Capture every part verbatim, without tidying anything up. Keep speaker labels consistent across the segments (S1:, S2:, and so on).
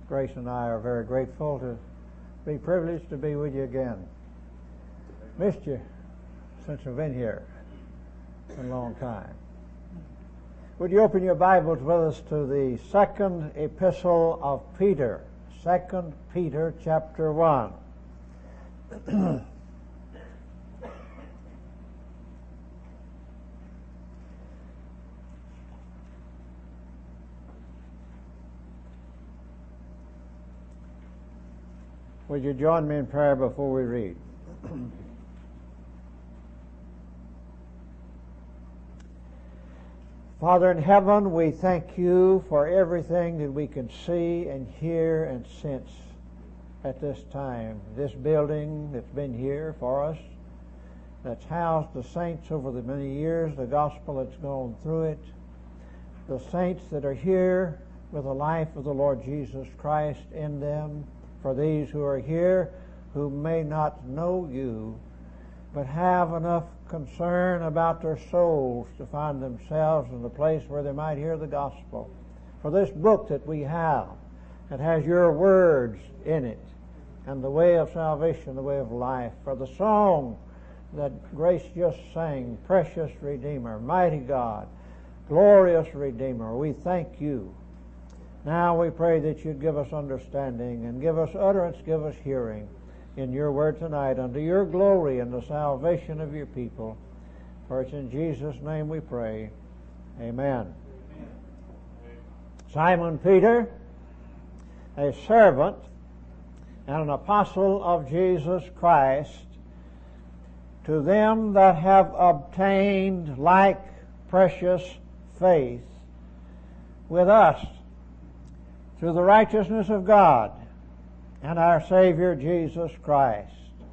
S1: Grace and I are very grateful to be privileged to be with you again. Missed you since I've been here. It's been a long time. Would you open your Bibles with us to the second epistle of Peter, Second Peter chapter one. Would you join me in prayer before we read? Father in heaven, we thank you for everything that we can see and hear and sense at this time. This building that's been here for us, that's housed the saints over the many years, the gospel that's gone through it, the saints that are here with the life of the Lord Jesus Christ in them, for these who are here who may not know you, but have enough concern about their souls to find themselves in the place where they might hear the gospel. For this book that we have, that has your words in it, and the way of salvation, the way of life. For the song that Grace just sang, Precious Redeemer, Mighty God, Glorious Redeemer, we thank you. Now we pray that you'd give us understanding and give us utterance, give us hearing in your word tonight unto your glory and the salvation of your people. For it's in Jesus' name we pray. Amen. Amen. Simon Peter, a servant and an apostle of Jesus Christ, to them that have obtained like precious faith with us, through the righteousness of God and our Savior Jesus Christ.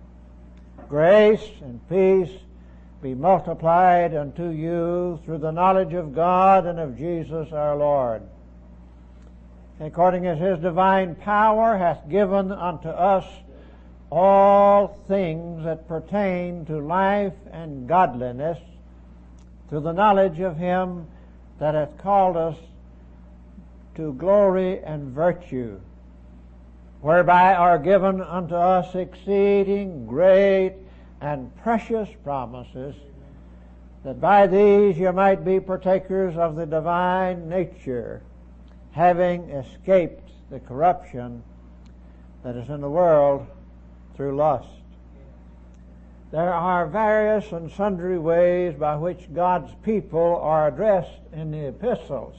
S1: Grace and peace be multiplied unto you through the knowledge of God and of Jesus our Lord, according as His divine power hath given unto us all things that pertain to life and godliness, through the knowledge of Him that hath called us to glory and virtue, whereby are given unto us exceeding great and precious promises, that by these you might be partakers of the divine nature, having escaped the corruption that is in the world through lust. There are various and sundry ways by which God's people are addressed in the epistles.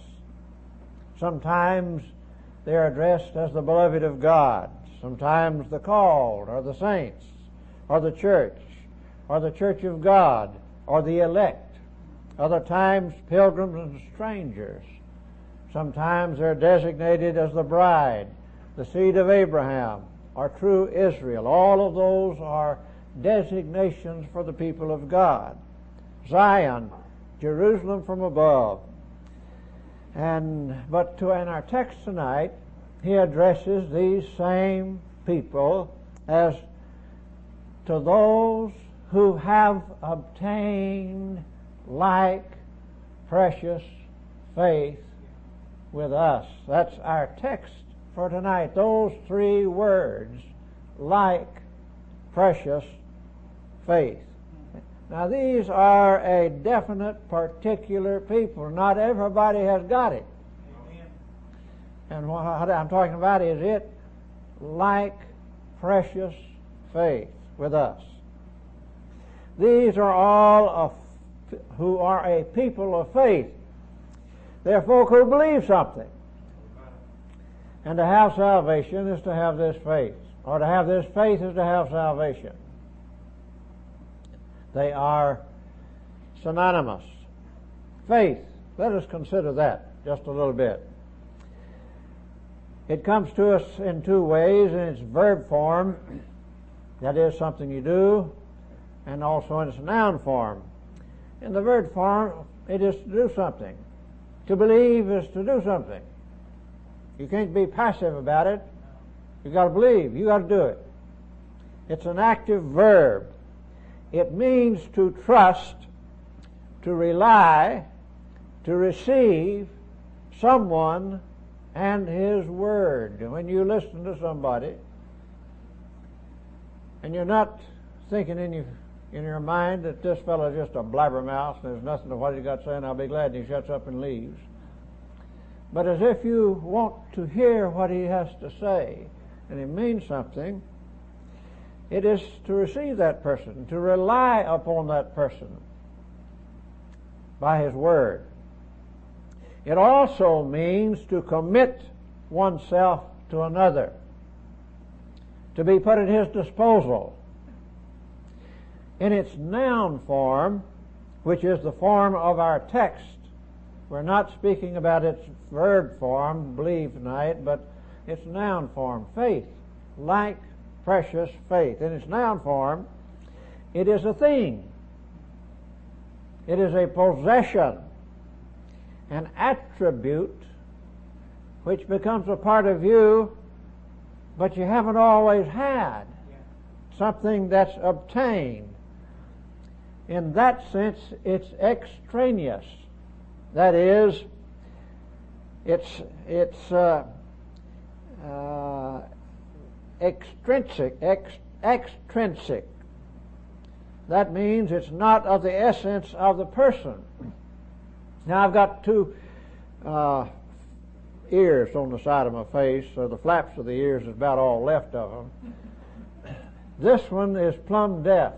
S1: Sometimes they are addressed as the beloved of God. Sometimes the called, or the saints, or the church, or the church of God, or the elect. Other times pilgrims and strangers. Sometimes they're designated as the bride, the seed of Abraham, or true Israel. All of those are designations for the people of God. Zion, Jerusalem from above. And but to in our text tonight, he addresses these same people as to those who have obtained like precious faith with us. That's our text for tonight. Those three words, like precious faith. Now these are a definite, particular people. Not everybody has got it. Amen. And what I'm talking about is it like precious faith with us. These are all of, who are a people of faith. They're folk who believe something. And to have salvation is to have this faith. Or to have this faith is to have salvation. They are synonymous. Faith, let us consider that just a little bit. It comes to us in two ways, in its verb form, that is something you do, and also in its noun form. In the verb form, it is to do something. To believe is to do something. You can't be passive about it. You've got to believe. You've got to do it. It's an active verb. It means to trust, to rely, to receive someone and His Word. And when you listen to somebody and you're not thinking in your, in your mind that this fellow's just a blabbermouth and there's nothing to what he's got to say and I'll be glad he shuts up and leaves, but as if you want to hear what he has to say and it means something, it is to receive that person, to rely upon that person by his word. It also means to commit oneself to another, to be put at his disposal. In its noun form, which is the form of our text, we're not speaking about its verb form, believe tonight, but its noun form, faith, like precious faith. In its noun form, it is a thing. It is a possession, an attribute which becomes a part of you, but you haven't always had. Something that's obtained. In that sense, it's extraneous. That is, it's it's uh, uh, extrinsic, ex, extrinsic. That means it's not of the essence of the person. Now I've got two uh, ears on the side of my face, so the flaps of the ears is about all left of them. This one is plumb deaf.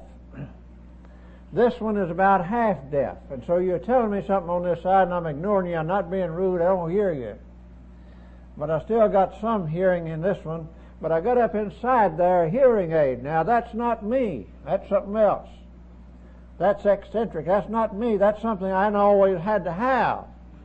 S1: This one is about half deaf. And so you're telling me something on this side and I'm ignoring you. I'm not being rude. I don't hear you. But I still got some hearing in this one. But I got up inside there a hearing aid. Now that's not me. That's something else. That's eccentric. That's not me. That's something I always had to have.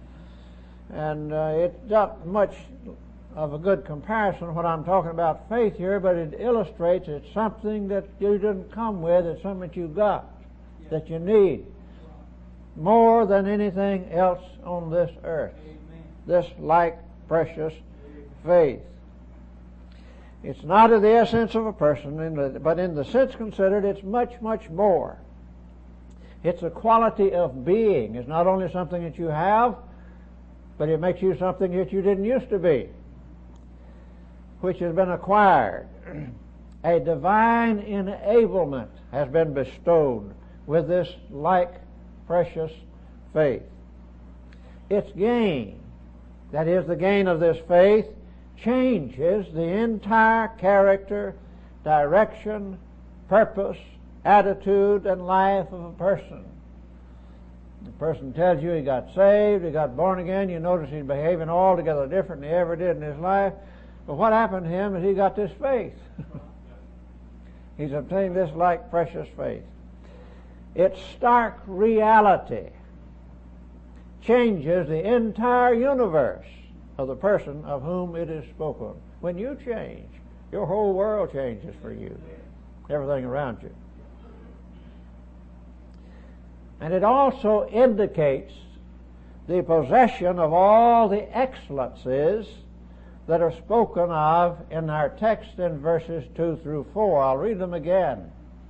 S1: And uh, it's not much of a good comparison when I'm talking about faith here, but it illustrates it's something that you didn't come with. It's something that you got, that you need, more than anything else on this earth. Amen. This like precious faith. It's not of the essence of a person, in the, but in the sense considered, it's much, much more. It's a quality of being. It's not only something that you have, but it makes you something that you didn't used to be, which has been acquired. A divine enablement has been bestowed with this like precious faith. Its gain, that is the gain of this faith, changes the entire character, direction, purpose, attitude, and life of a person. The person tells you he got saved, he got born again, you notice he's behaving altogether different than he ever did in his life. But what happened to him is he got this faith. He's obtained this like precious faith. Its stark reality changes the entire universe of the person of whom it is spoken. When you change, your whole world changes for you, everything around you. And it also indicates the possession of all the excellencies that are spoken of in our text in verses two through four. I'll read them again.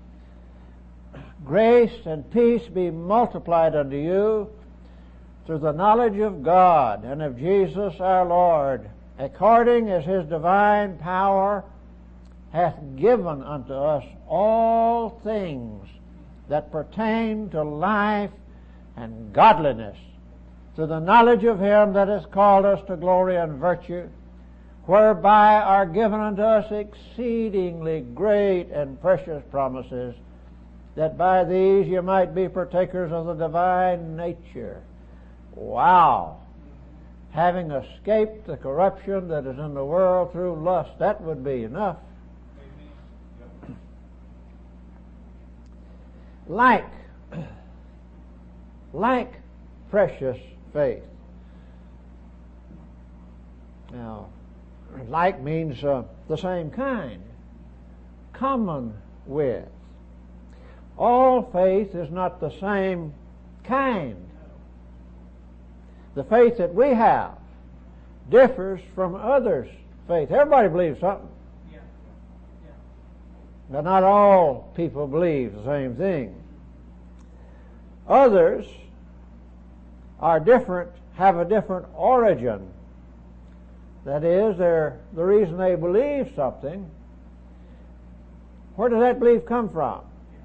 S1: Grace and peace be multiplied unto you through the knowledge of God and of Jesus our Lord, according as His divine power hath given unto us all things that pertain to life and godliness, through the knowledge of Him that has called us to glory and virtue, whereby are given unto us exceedingly great and precious promises, that by these you might be partakers of the divine nature. Wow! Having escaped the corruption that is in the world through lust, that would be enough. Like, like precious faith. Now, like means uh, the same kind, common with. All faith is not the same kind. The faith that we have differs from others' faith. Everybody believes something. Yeah. Yeah. But not all people believe the same thing. Others are different, have a different origin That is, they're, the reason they believe something, where does that belief come from?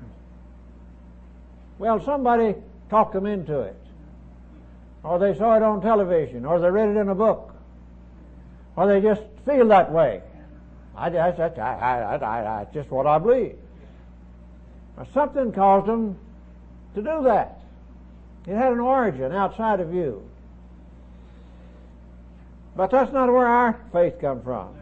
S1: Well, somebody talked them into it. Or they saw it on television, or they read it in a book, or they just feel that way. I, I, I, I, I, I just what I believe. Or something caused them to do that. It had an origin outside of you. But that's not where our faith comes from.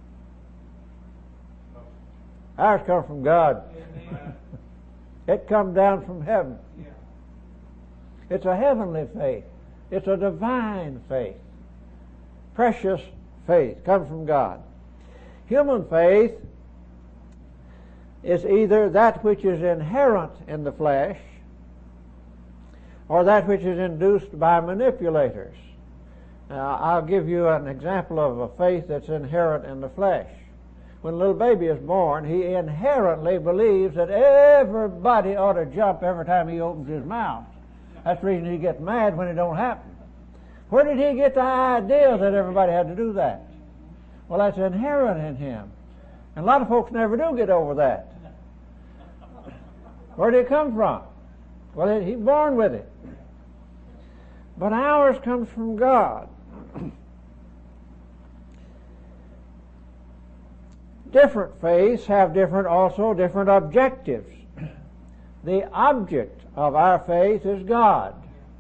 S1: Ours comes from God. It comes down from heaven. It's a heavenly faith. It's a divine faith. Precious faith comes from God. Human faith is either that which is inherent in the flesh or that which is induced by manipulators. Now, I'll give you an example of a faith that's inherent in the flesh. When a little baby is born, he inherently believes that everybody ought to jump every time he opens his mouth. That's the reason he gets mad when it don't happen. Where did he get the idea that everybody had to do that? Well, that's inherent in him. And a lot of folks never do get over that. Where did it come from? Well, he's born with it. But ours comes from God. Different faiths have different, also different objectives. The object of our faith is God.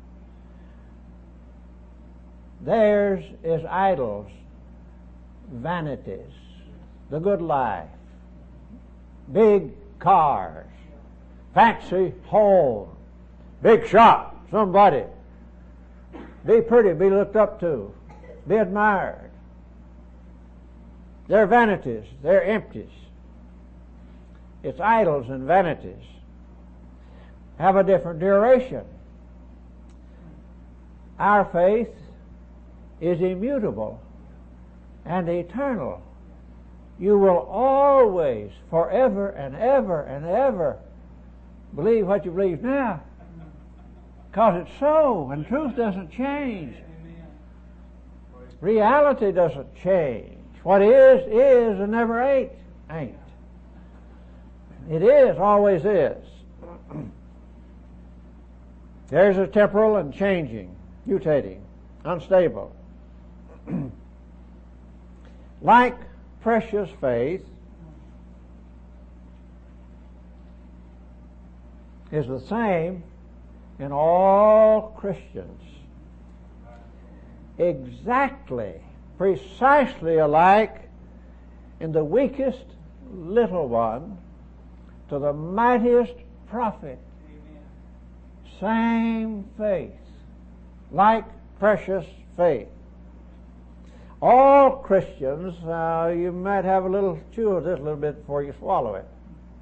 S1: Theirs is idols, vanities, the good life, big cars, fancy home, big shop, somebody. Be pretty, be looked up to, be admired. They're vanities, they're empties. It's idols and vanities. Have a different duration. Our faith is immutable and eternal. You will always, forever and ever and ever believe what you believe now, because it's so, and truth doesn't change. Reality doesn't change. What is, is, and never ain't, ain't. It is, always is. There's a temporal and changing, mutating, unstable. Like precious faith is the same in all Christians. Exactly, precisely alike in the weakest little one to the mightiest prophet. Same faith, like precious faith. All Christians, uh, you might have a little chew of this a little bit before you swallow it.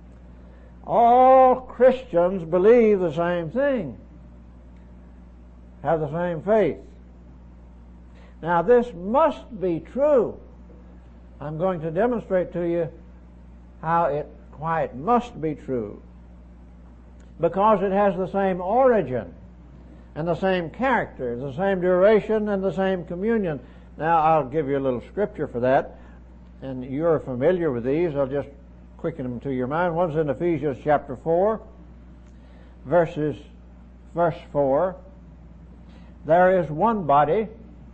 S1: All Christians believe the same thing, have the same faith. Now this must be true. I'm going to demonstrate to you how it quite must be true, because it has the same origin and the same character, the same duration and the same communion. Now I'll give you a little scripture for that, and you're familiar with these. I'll just quicken them to your mind. One's in Ephesians chapter four, verses, verse four. There is one body,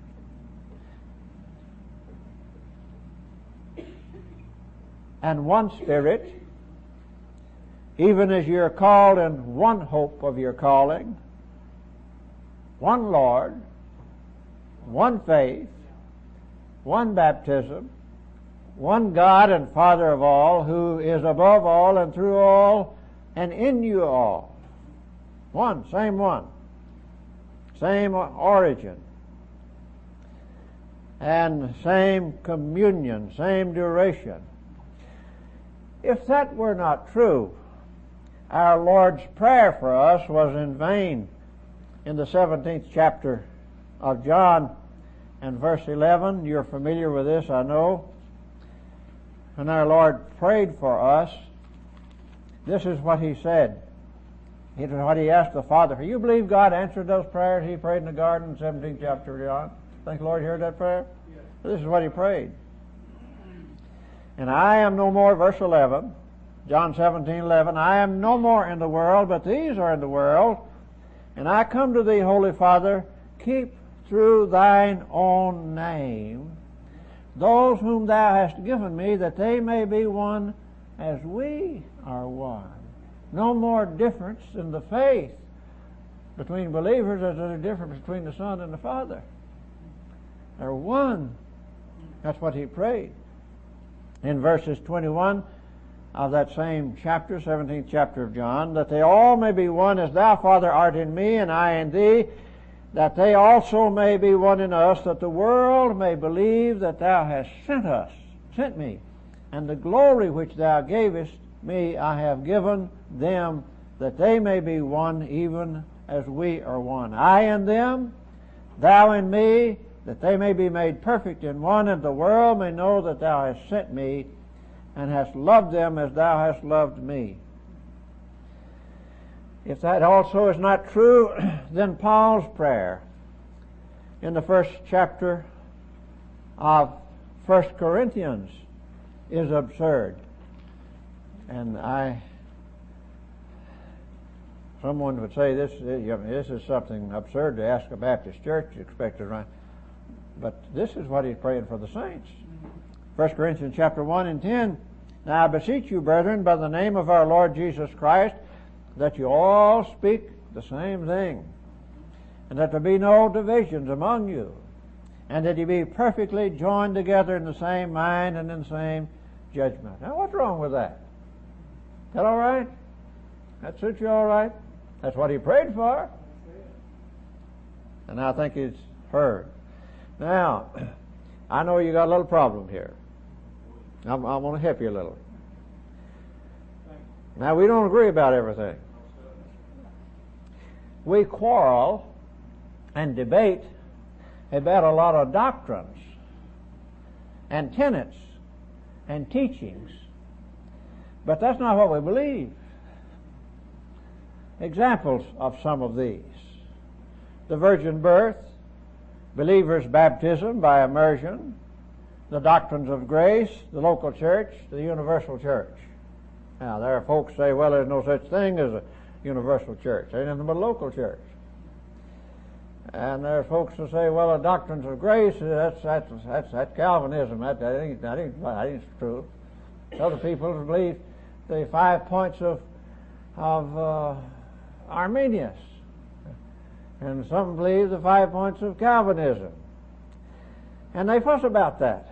S1: and one Spirit, even as you're called in one hope of your calling, one Lord, one faith, one baptism, one God and Father of all, who is above all and through all and in you all. One, same one, same origin, and same communion, same duration. If that were not true, our Lord's prayer for us was in vain. In the seventeenth chapter of John and verse eleven, you're familiar with this, I know. When our Lord prayed for us, this is what He said. It was what He asked the Father. You believe God answered those prayers He prayed in the garden in the seventeenth chapter of John? Think the Lord heard that prayer? Yes. This is what he prayed. And I am no more, verse eleven, John seventeen eleven, I am no more in the world, but these are in the world. And I come to thee, Holy Father, keep through thine own name those whom thou hast given me, that they may be one as we are one. No more difference in the faith between believers as there's a difference between the Son and the Father. They're one. That's what he prayed. In verses twenty-one of that same chapter, seventeenth chapter of John, that they all may be one as thou, Father, art in me, and I in thee, that they also may be one in us, that the world may believe that thou hast sent us, sent me, and the glory which thou gavest me I have given them, that they may be one even as we are one. I in them, thou in me, that they may be made perfect in one, and the world may know that thou hast sent me, and hast loved them as thou hast loved me. If that also is not true, then Paul's prayer in the first chapter of First Corinthians is absurd. And I, someone would say this, this is something absurd to ask a Baptist church expected, right? But this is what he's praying for the saints. First Corinthians chapter one and ten. Now I beseech you, brethren, by the name of our Lord Jesus Christ, that you all speak the same thing, and that there be no divisions among you, and that you be perfectly joined together in the same mind and in the same judgment. Now what's wrong with that? Is that all right? That suits you all right? That's what he prayed for. And I think it's heard. Now, I know you got a little problem here. I'm, I'm going to help you a little. Now, we don't agree about everything. We quarrel and debate about a lot of doctrines and tenets and teachings, but that's not what we believe. Examples of some of these: the virgin birth, believers' baptism by immersion, the doctrines of grace, the local church, the universal church. Now, there are folks say, well, there's no such thing as a universal church. There ain't nothing but a local church. And there are folks who say, well, the doctrines of grace, that's that's that's, that's Calvinism. That, that, ain't, that, ain't, that ain't true. Other people believe the five points of of uh, Arminius. And some believe the five points of Calvinism. And they fuss about that.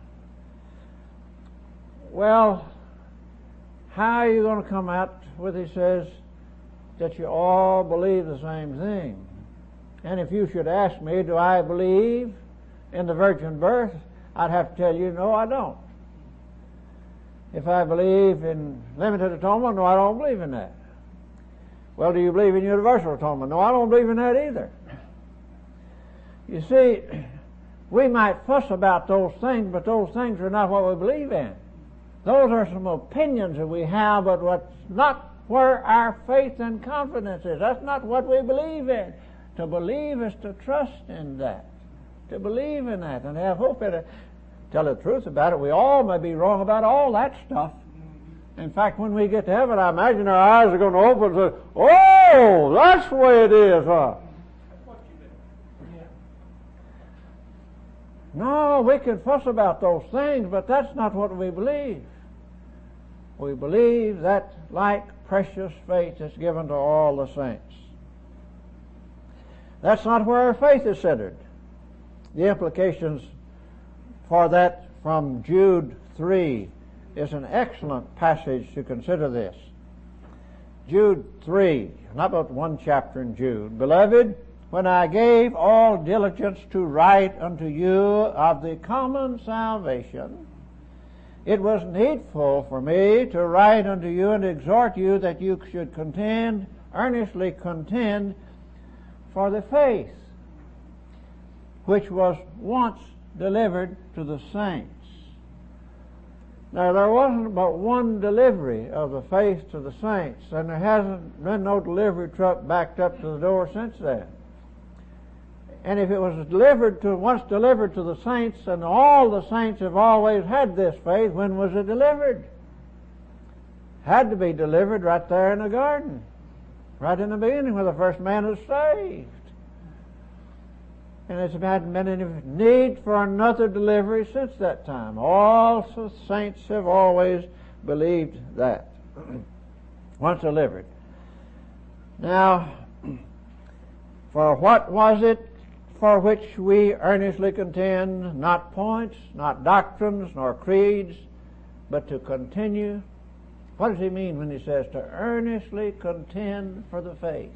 S1: Well, how are you going to come out with, he says, that you all believe the same thing? And if you should ask me, do I believe in the virgin birth, I'd have to tell you, no, I don't. If I believe in limited atonement, no, I don't believe in that. Well, do you believe in universal atonement? No, I don't believe in that either. You see, we might fuss about those things, but those things are not what we believe in. Those are some opinions that we have, but what's not where our faith and confidence is. That's not what we believe in. To believe is to trust in that. To believe in that and have hope in it. Tell the truth about it, we all may be wrong about all that stuff. In fact, when we get to heaven, I imagine our eyes are going to open and say, oh, that's the way it is, huh? No, we can fuss about those things, but that's not what we believe. We believe that like precious faith is given to all the saints. That's not where our faith is centered. The implications for that from Jude three is an excellent passage to consider this. Jude three, not but one chapter in Jude. Beloved, when I gave all diligence to write unto you of the common salvation, it was needful for me to write unto you and exhort you that you should contend, earnestly contend, for the faith which was once delivered to the saints. Now, there wasn't but one delivery of the faith to the saints, and there hasn't been no delivery truck backed up to the door since then. And if it was delivered to, once delivered to the saints, and all the saints have always had this faith, when was it delivered? Had to be delivered right there in the garden. Right in the beginning where the first man was saved. And there hadn't been any need for another delivery since that time. All the saints have always believed that. Once delivered. Now, for what was it for which we earnestly contend? Not points, not doctrines, nor creeds, but to continue. What does he mean when he says to earnestly contend for the faith?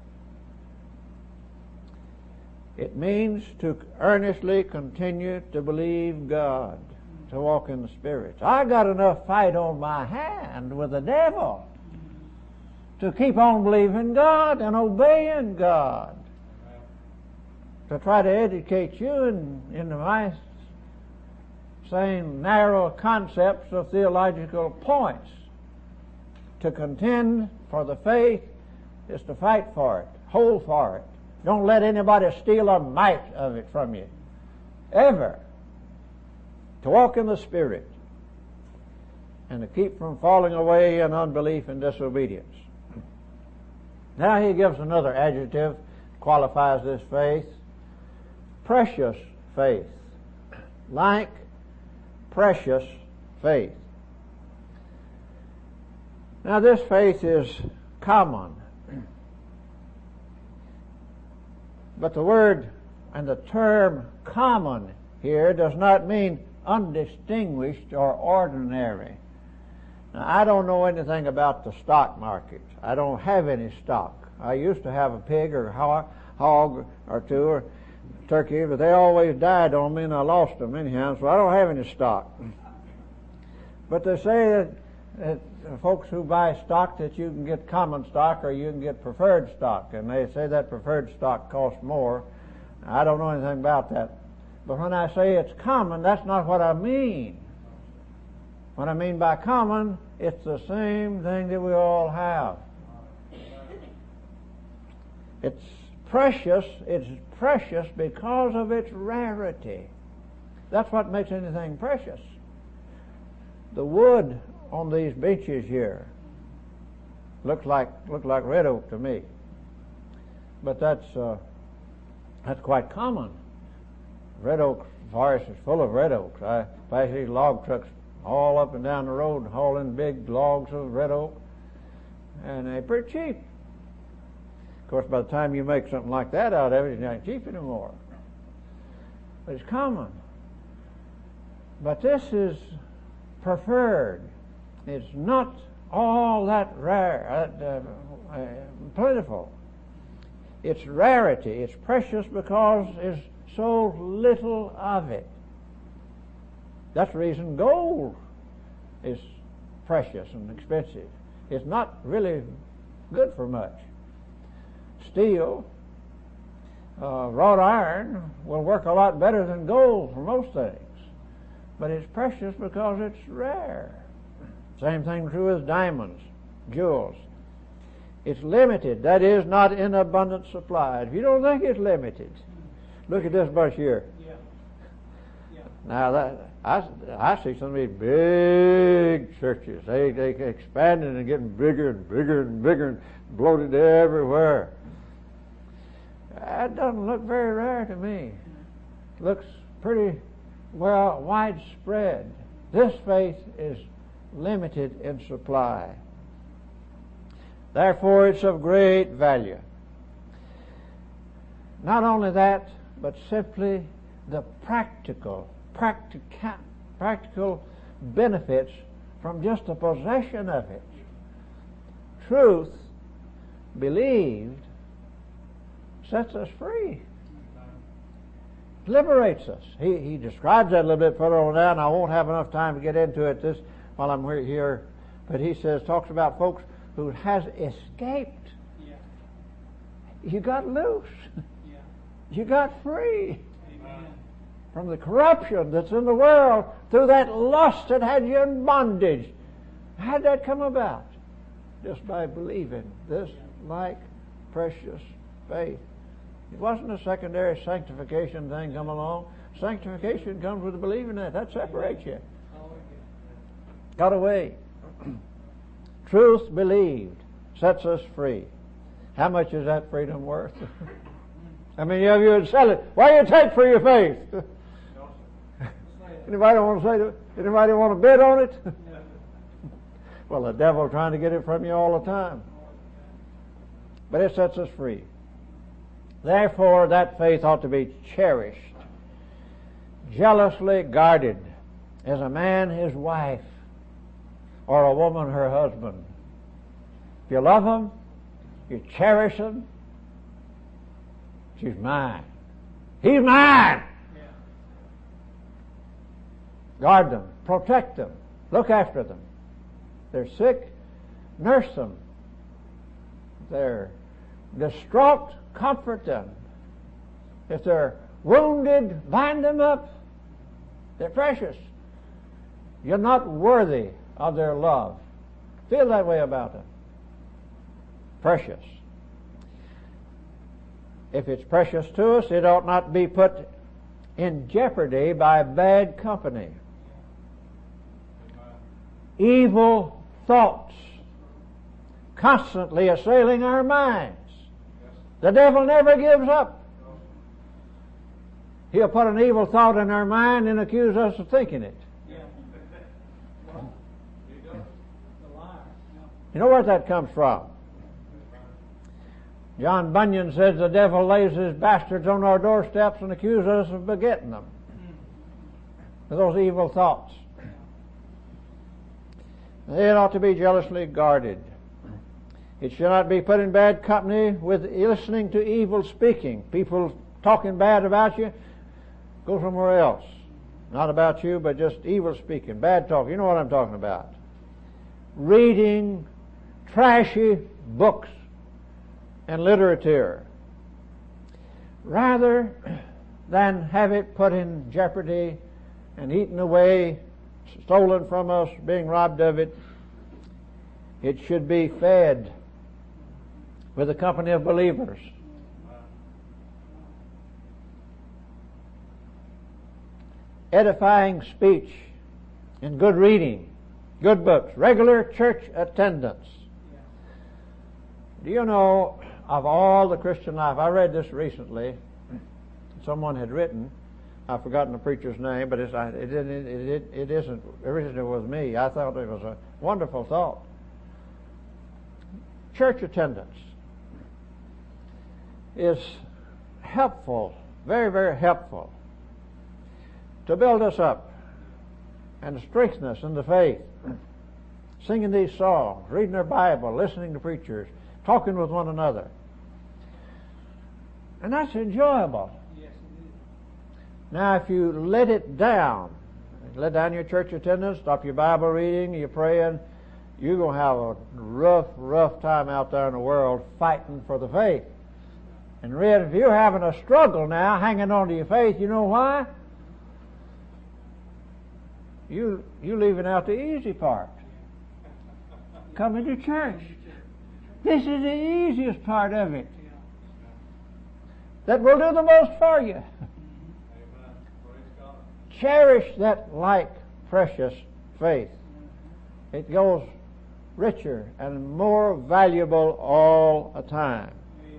S1: It means to earnestly continue to believe God, to walk in the Spirit. I got enough fight on my hand with the devil to keep on believing God and obeying God. To try to educate you in, in my same narrow concepts of theological points. To contend for the faith is to fight for it, hold for it. Don't let anybody steal a mite of it from you. Ever. To walk in the Spirit. And to keep from falling away in unbelief and disobedience. Now he gives another adjective, qualifies this faith. Precious faith. Like precious faith. Now this faith is common. But the word and the term common here does not mean undistinguished or ordinary. Now, I don't know anything about the stock market. I don't have any stock. I used to have a pig or a hog or two or turkey, but they always died on me and I lost them anyhow, so I don't have any stock. But they say that, that folks who buy stock that you can get common stock or you can get preferred stock, and they say that preferred stock costs more. I don't know anything about that. But when I say it's common, that's not what I mean. What I mean by common, it's the same thing that we all have. It's precious. It's precious because of its rarity. That's what makes anything precious. The wood on these benches here looks like look like red oak to me, but that's uh, that's quite common. Red oak forest is full of red oaks. I pass these log trucks all up and down the road hauling big logs of red oak, and they're pretty cheap. Of course, by the time you make something like that out of it, it's not cheap anymore. But it's common. But this is preferred. It's not all that rare, uh, uh, plentiful. It's rarity. It's precious because there's so little of it. That's the reason gold is precious and expensive. It's not really good for much. Steel, uh, wrought iron will work a lot better than gold for most things. But it's precious because it's rare. Same thing true with diamonds, jewels. It's limited. That is, not in abundant supply. If you don't think it's limited, look at this bunch here.
S2: Yeah. Yeah.
S1: Now that I, I see some of these big churches. They they expanding and getting bigger and bigger and bigger and bloated everywhere. That doesn't look very rare to me. Looks pretty well widespread. This faith is limited in supply. Therefore, it's of great value. Not only that, but simply the practical, practica, practical benefits from just the possession of it. Truth, believed, sets us free. Liberates us. He, he describes that a little bit further on down. I won't have enough time to get into it this while I'm here. But he says, talks about folks who has escaped.
S2: Yeah.
S1: You got loose.
S2: Yeah.
S1: You got free.
S2: Amen.
S1: From the corruption that's in the world through that lust that had you in bondage. How'd that come about? Just by believing this like precious faith. It wasn't a secondary sanctification thing come along. Sanctification comes with believing that. That separates you. Got away. Truth believed sets us free. How much is that freedom worth? I mean, if you would sell it, why you take for your faith? Anybody want to say to, anybody want to bid on it? Well, the devil trying to get it from you all the time. But it sets us free. Therefore, that faith ought to be cherished, jealously guarded, as a man his wife, or a woman her husband. If you love them, you cherish them, she's mine. He's mine. Yeah. Guard them, protect them, look after them. They're sick, nurse them. They're distraught, comfort them. If they're wounded, bind them up. They're precious. You're not worthy of their love. Feel that way about them. Precious. If it's precious to us, it ought not be put in jeopardy by bad company. Evil thoughts constantly assailing our minds. The devil never gives up. He'll put an evil thought in our mind and accuse us of thinking it. You know where that comes from? John Bunyan says the devil lays his bastards on our doorsteps and accuses us of begetting them. Those evil thoughts. It ought to be jealously guarded. It should not be put in bad company with listening to evil speaking. People talking bad about you, go somewhere else. Not about you, but just evil speaking, bad talk. You know what I'm talking about. Reading trashy books and literature, rather than have it put in jeopardy and eaten away, stolen from us, being robbed of it. It should be fed with the company of believers. Edifying speech and good reading, good books, regular church attendance. Do you know, of all the Christian life, I read this recently, someone had written, I've forgotten the preacher's name, but it's, it, it, it, it isn't, originally was me. I thought it was a wonderful thought. Church attendance is helpful, very, very helpful, to build us up and strengthen us in the faith. Singing these songs, reading their Bible, listening to preachers, talking with one another. And that's enjoyable. Yes, it is. Now, if you let it down, let down your church attendance, stop your Bible reading, your praying, you're going to have a rough, rough time out there in the world fighting for the faith. And Red, if you're having a struggle now, hanging on to your faith, you know why? You you leaving out the easy part. Coming to church. This is the easiest part of it. That will do the most for you. Cherish that like precious faith. It goes richer and more valuable all the time.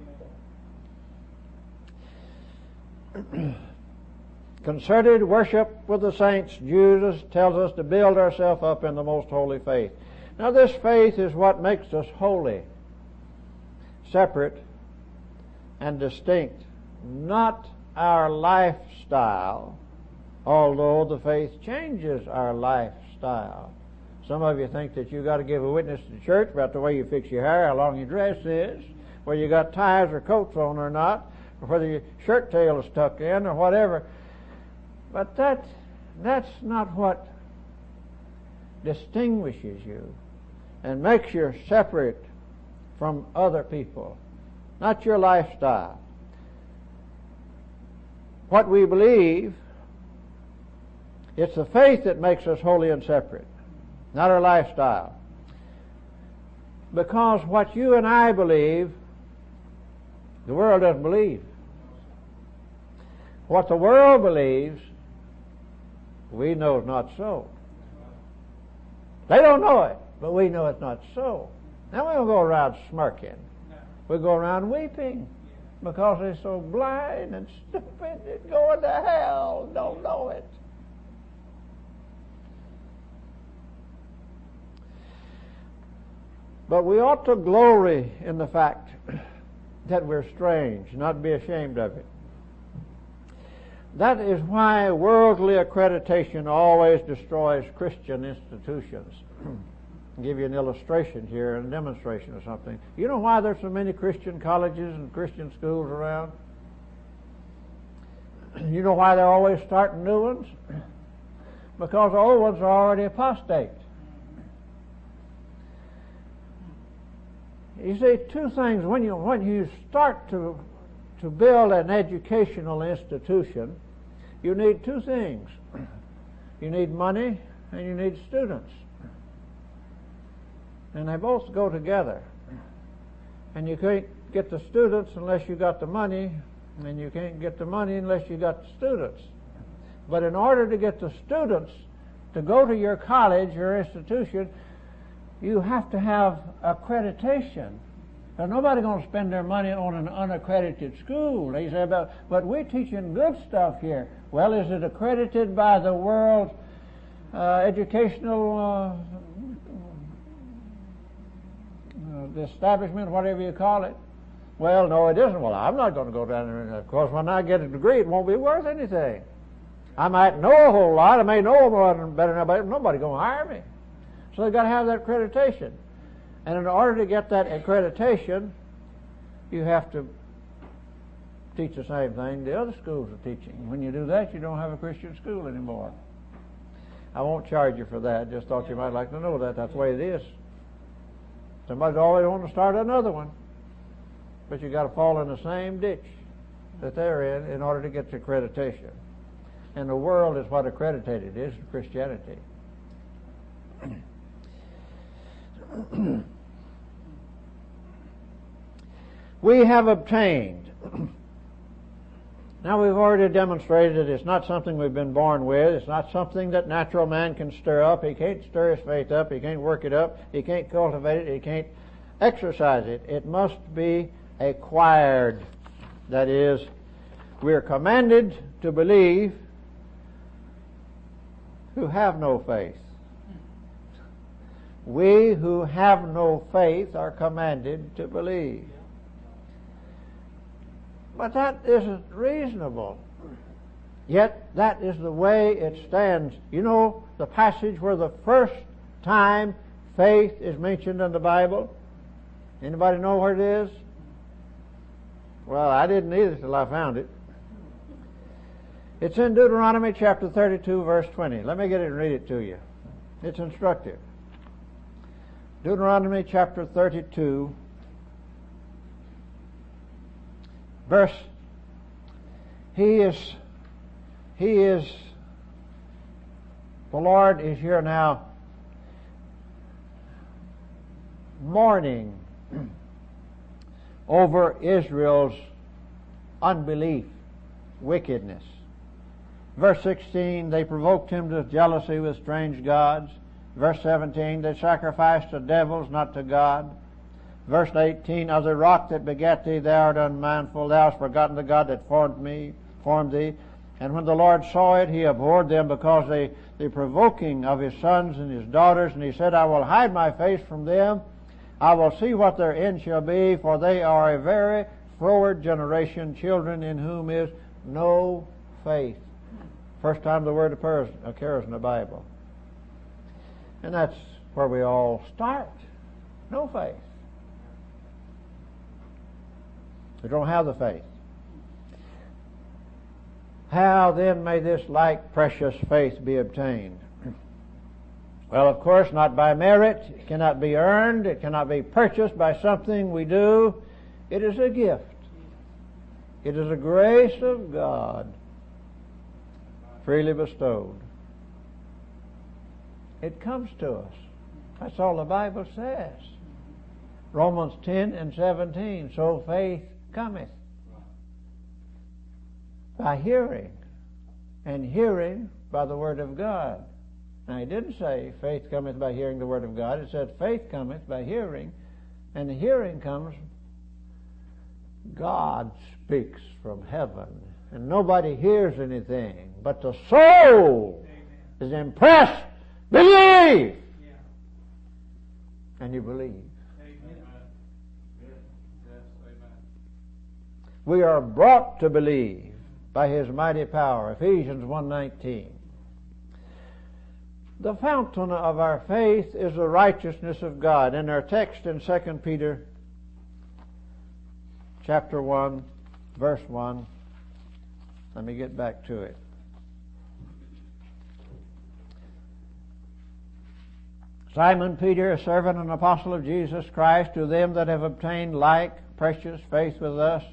S1: Concerted worship with the saints, Jesus tells us to build ourselves up in the most holy faith. Now this faith is what makes us holy, separate, and distinct. Not our lifestyle, although the faith changes our lifestyle. Some of you think that you've got to give a witness to the church about the way you fix your hair, how long your dress is, whether you got ties or coats on or not, or whether your shirt tail is tucked in or whatever. But that that's not what distinguishes you and makes you separate from other people. Not your lifestyle. What we believe, it's the faith that makes us holy and separate, not our lifestyle. Because what you and I believe, the world doesn't believe. What the world believes, we know is not so. They don't know it, but we know it's not so. Now we don't go around smirking. We go around weeping because they're so blind and stupid and going to hell, don't know it. But we ought to glory in the fact that we're strange, not be ashamed of it. That is why worldly accreditation always destroys Christian institutions. I'll give you an illustration here and a demonstration of something. You know why there's so many Christian colleges and Christian schools around? You know why they're always starting new ones? Because the old ones are already apostate. You see, two things. When you when you start to to build an educational institution, you need two things. You need money and you need students. And they both go together. And you can't get the students unless you got the money, and you can't get the money unless you got the students. But in order to get the students to go to your college or institution, you have to have accreditation. Now, nobody's going to spend their money on an unaccredited school. They say, but, but we're teaching good stuff here. Well, is it accredited by the World uh, Educational uh, uh, the establishment, whatever you call it? Well, no, it isn't. Well, I'm not going to go down there. And of course, when I get a degree, it won't be worth anything. I might know a whole lot. I may know more than better than nobody. Nobody's going to hire me. So they've got to have that accreditation. And in order to get that accreditation, you have to teach the same thing the other schools are teaching. When you do that, you don't have a Christian school anymore. I won't charge you for that. Just thought you might like to know that. That's the way it is. Somebody's always wanting to start another one. But you've got to fall in the same ditch that they're in in order to get the accreditation. And the world is what accredited is Christianity. We have obtained. Now we've already demonstrated that it's not something we've been born with. It's not something that natural man can stir up. He can't stir his faith up. He can't work it up. He can't cultivate it. He can't exercise it. It must be acquired. That is, we're commanded to believe who have no faith. We who have no faith are commanded to believe. But that isn't reasonable. Yet that is the way it stands. You know the passage where the first time faith is mentioned in the Bible? Anybody know where it is? Well, I didn't either till I found it. It's in Deuteronomy chapter thirty-two, verse twenty. Let me get it and read it to you. It's instructive. Deuteronomy chapter thirty-two, verse, he is, he is, the Lord is here now mourning over Israel's unbelief, wickedness. Verse sixteen, they provoked him to jealousy with strange gods. Verse seventeen, they sacrificed to devils, not to God. Verse eighteen, of the rock that begat thee, thou art unmindful, thou hast forgotten the God that formed me, formed thee. And when the Lord saw it, he abhorred them because they, the provoking of his sons and his daughters, and he said, I will hide my face from them. I will see what their end shall be, for they are a very froward generation, children in whom is no faith. First time the word occurs in the Bible. And that's where we all start. No faith. We don't have the faith. How then may this like precious faith be obtained? Well, of course, not by merit. It cannot be earned. It cannot be purchased by something we do. It is a gift. It is a grace of God, freely bestowed. It comes to us. That's all the Bible says. Romans ten and seventeen, so faith cometh. by hearing, and hearing by the Word of God. Now, he didn't say faith cometh by hearing the Word of God. It said faith cometh by hearing, and the hearing comes, God speaks from heaven, and nobody hears anything, but the soul Amen. Is impressed. Believe! Yeah. And you believe. Amen. We are brought to believe by His mighty power. Ephesians one nineteen. The fountain of our faith is the righteousness of God. In our text in Second Peter chapter one, verse one, let me get back to it. Simon Peter, a servant and apostle of Jesus Christ, to them that have obtained like precious faith with us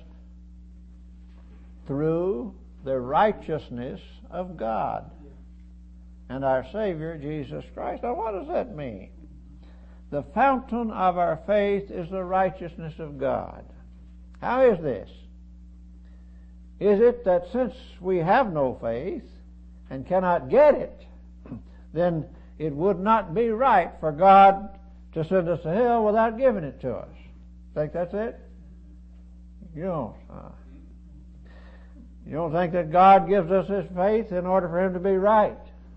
S1: through the righteousness of God and our Savior Jesus Christ. Now, what does that mean? The fountain of our faith is the righteousness of God. How is this? Is it that since we have no faith and cannot get it, then it would not be right for God to send us to hell without giving it to us? Think that's it? You don't. Uh, you don't think that God gives us His faith in order for Him to be right?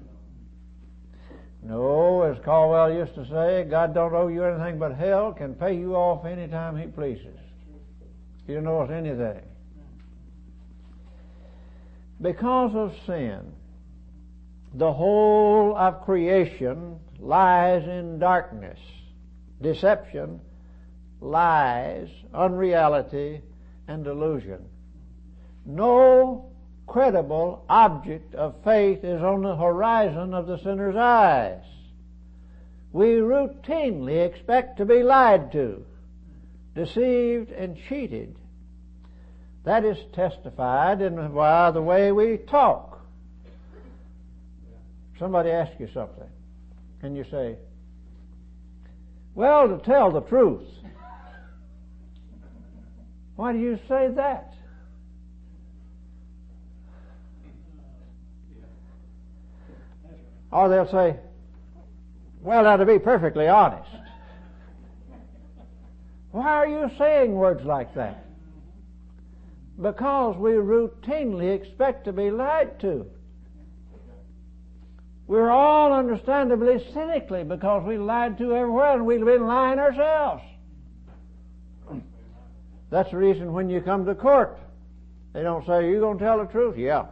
S1: No, as Caldwell used to say, God don't owe you anything but hell, can pay you off any time He pleases. He don't owe us anything. Because of sin, the whole of creation lies in darkness, deception, lies, unreality, and delusion. No credible object of faith is on the horizon of the sinner's eyes. We routinely expect to be lied to, deceived, and cheated. That is testified in by the way we talk. Somebody asks you something, and you say, well, to tell the truth. Why do you say that? Or they'll say, well, now to be perfectly honest. Why are you saying words like that? Because we routinely expect to be lied to. We're all understandably cynically because we lied to everywhere and we've been lying ourselves. That's the reason when you come to court, they don't say, are you going to tell the truth? Yeah.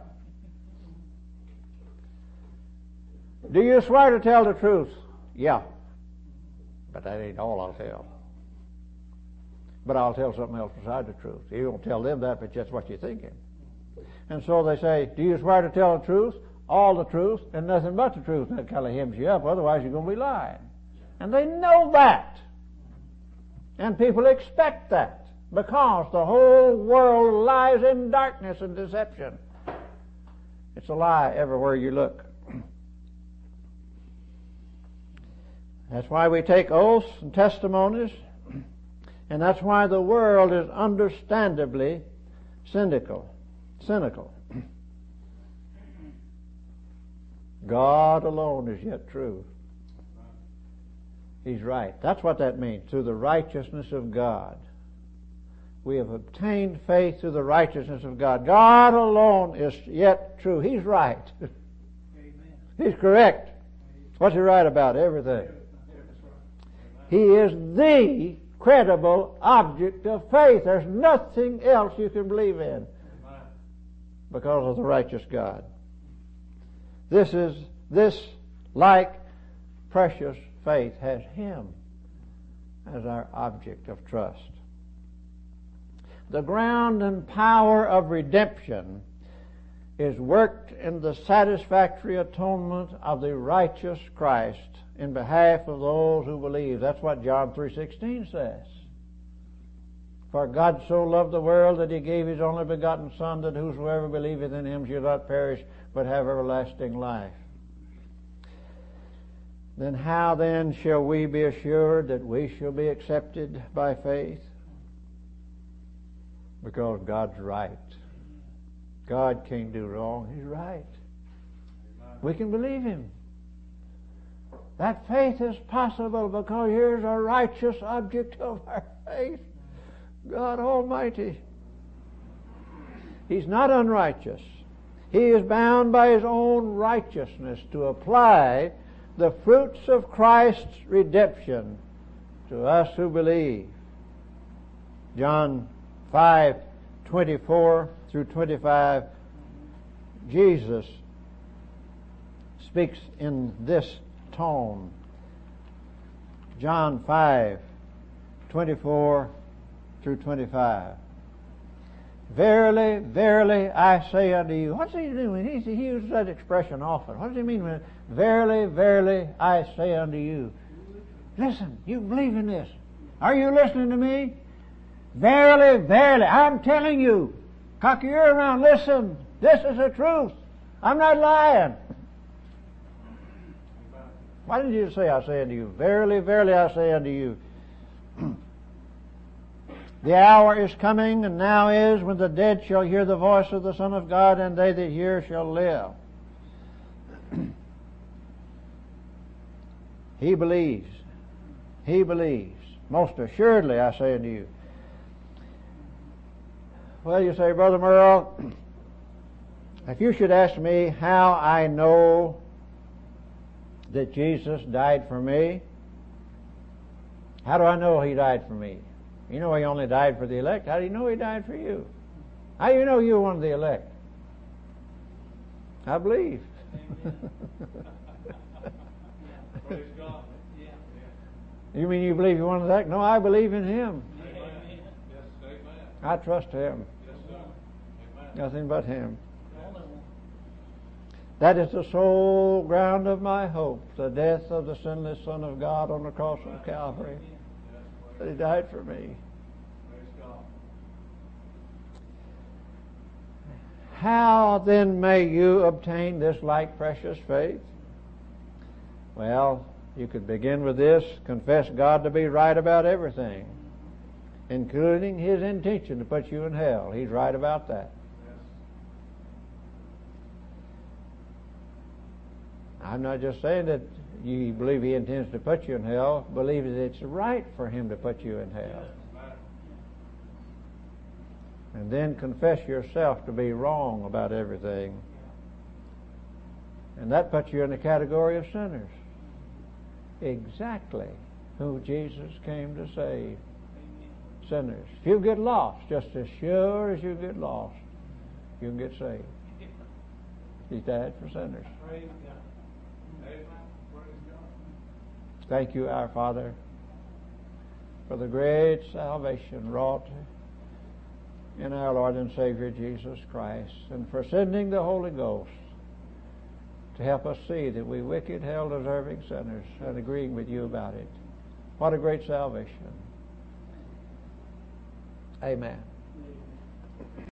S1: Do you swear to tell the truth? Yeah. But that ain't all I'll tell. But I'll tell something else besides the truth. You won't tell them that, but that's what you're thinking. And so they say, do you swear to tell the truth, all the truth, and nothing but the truth? And that kind of hems you up, otherwise you're going to be lying. And they know that. And people expect that, because the whole world lies in darkness and deception. It's a lie everywhere you look. That's why we take oaths and testimonies, and that's why the world is understandably cynical. Cynical. God alone is yet true. He's right. That's what that means, through the righteousness of God. We have obtained faith through the righteousness of God. God alone is yet true. He's right. Amen. He's correct. What's He right about? Everything. He is the credible object of faith. There's nothing else you can believe in because of the righteous God. This is, this, like precious faith, has Him as our object of trust. The ground and power of redemption is worked in the satisfactory atonement of the righteous Christ in behalf of those who believe. That's what John three sixteen says. For God so loved the world that He gave His only begotten Son, that whosoever believeth in Him shall not perish, but have everlasting life. Then how then shall we be assured that we shall be accepted by faith? Because God's right. God can't do wrong. He's right. We can believe Him. That faith is possible because here's a righteous object of our faith. God Almighty. He's not unrighteous. He is bound by His own righteousness to apply the fruits of Christ's redemption to us who believe. John five twenty-four through twenty-five, Jesus speaks in this tone. John five twenty-four through twenty-five. Verily, verily, I say unto you. What's he doing? He, he uses that expression often. What does he mean when, verily, verily, I say unto you? Listen, you believe in this. Are you listening to me? Verily, verily, I'm telling you. Cock your ear around, listen. This is the truth. I'm not lying. Why did you say, I say unto you? Verily, verily, I say unto you. The hour is coming, and now is, when the dead shall hear the voice of the Son of God, and they that hear shall live. He believes. He believes. Most assuredly, I say unto you. Well, you say, Brother Merle, if you should ask me how I know that Jesus died for me, how do I know He died for me? You know He only died for the elect. How do you know He died for you? How do you know you're one of the elect? I believe.
S2: Praise God. Yeah.
S1: You mean you believe you're one of the elect? No, I believe in Him.
S2: Amen. Yes, amen.
S1: I trust Him.
S2: Yes, sir. Amen.
S1: Nothing but Him. That is the sole ground of my hope, the death of the sinless Son of God on the cross of Calvary. That He died for me.
S2: Praise God.
S1: How then may you obtain this like precious faith? Well, you could begin with this: confess God to be right about everything, including His intention to put you in hell. He's right about that.
S2: Yes.
S1: I'm not just saying that you believe He intends to put you in hell. Believe that it's right for Him to put you in hell. And then confess yourself to be wrong about everything. And that puts you in the category of sinners. Exactly who Jesus came to save. Sinners. If you get lost, just as sure as you get lost, you can get saved. He died for sinners.
S2: Praise God. Amen. Praise God.
S1: Thank you, our Father, for the great salvation wrought in our Lord and Savior Jesus Christ, and for sending the Holy Ghost to help us see that we wicked, hell-deserving sinners, and agreeing with you about it. What a great salvation. Amen.